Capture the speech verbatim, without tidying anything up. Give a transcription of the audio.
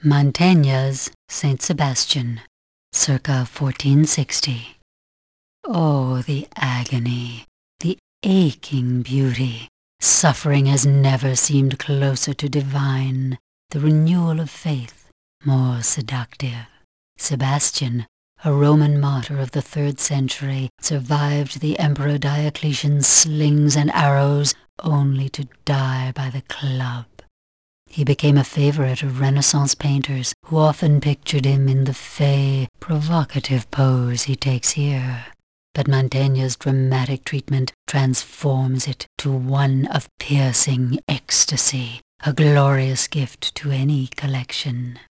Mantegna's Saint Sebastian, circa fourteen sixty. Oh, the agony, the aching beauty! Suffering has never seemed closer to divine, the renewal of faith more seductive. Sebastian, a Roman martyr of the third century, survived the Emperor Diocletian's slings and arrows only to die by the club. He became a favorite of Renaissance painters, who often pictured him in the fey, provocative pose he takes here. But Mantegna's dramatic treatment transforms it to one of piercing ecstasy, a glorious gift to any collection.